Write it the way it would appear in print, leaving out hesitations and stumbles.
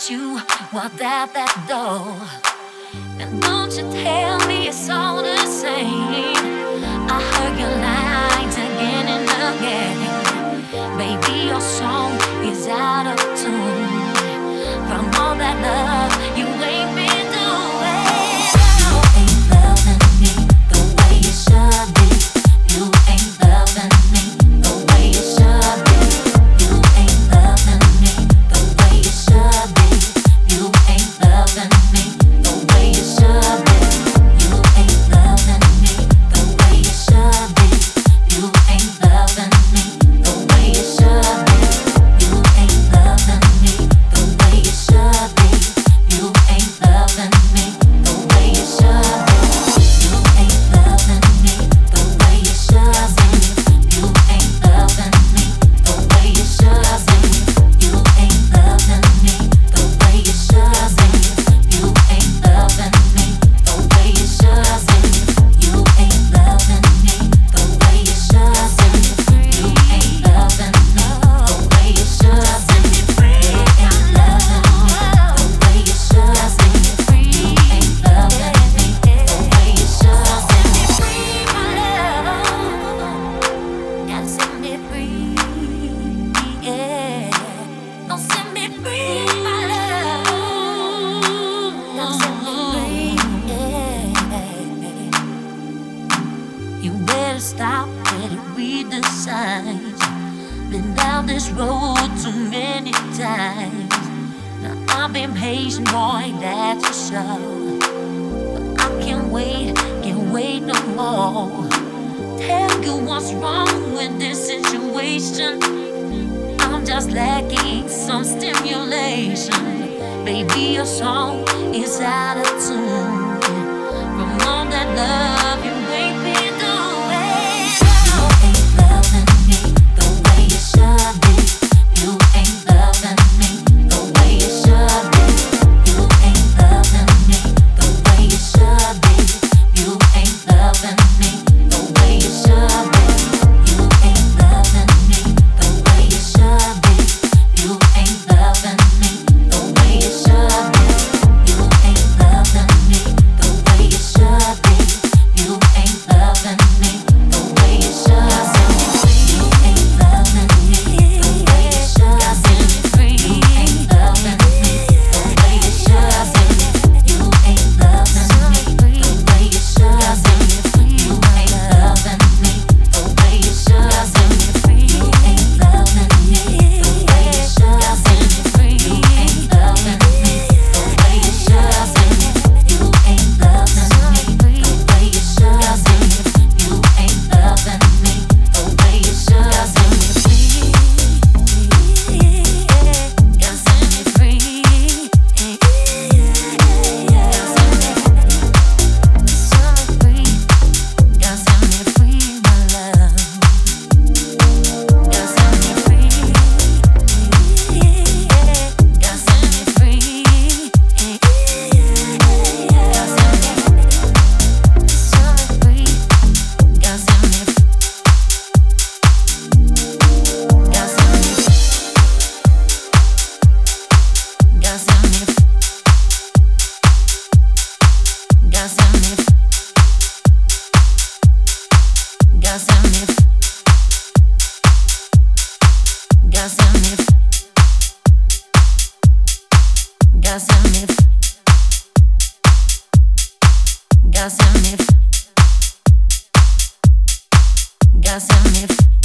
that you walked out that door. And don't you tell me it's all the same. I heard your lines again and again. Baby, your song is out of tune from all that love you ain't been doing. You ain't loving me the way you should be. You ain't loving me the way you should be. You ain't loving me the way you should be. You ain't loving me the way you should be. You ain't loving me the way you should be. You ain't loving me the way you should be. You ain't loving me the way you should be. You ain't loving me the way you should be. You ain't loving me the way you should be. You ain't loving me the way you should be. You ain't loving me the way you should be. You ain't loving me the way you should be. You ain't loving me the way you should be. You ain't loving me the way you should be. You ain't loving me the way you should be. You ain't loving me the way you should be. Free my love, gotta set me free, yeah. Don't set me free, my love. Don't set me free, yeah. You better stop, better read the signs. Been down this road too many times. Now I've been patient, boy, that's for sure. But I can't wait no more. Tell you what's wrong with this situation. I'm just lacking some stimulation. Baby, your song is out of tune from all that love you ain't been doing. You ain't loving me the way you should be. You ain't loving me the way you should be. You ain't loving me the way you should be. You ain't loving me the way you should be. You ain't loving me the way you should be. You ain't loving me the way you should be. You ain't loving me the way you should be. You ain't loving me the way you should be. You ain't loving me the way you should be. You ain't loving me the way you should be. You ain't loving me the way you should be. You ain't loving me the way you should be. You ain't loving me the way you should be. You ain't loving me the way you should be. You ain't loving me the way you should be. You ain't loving me the way you should be. Gotta set me free. Gotta set me free, my love. Gotta set me free. Gotta set me free. Gotta set me free. Gotta set me free. Gotta set me Gotta set me Gotta set me Gotta set me Gotta set me Gotta set me Gotta set me Gotta set me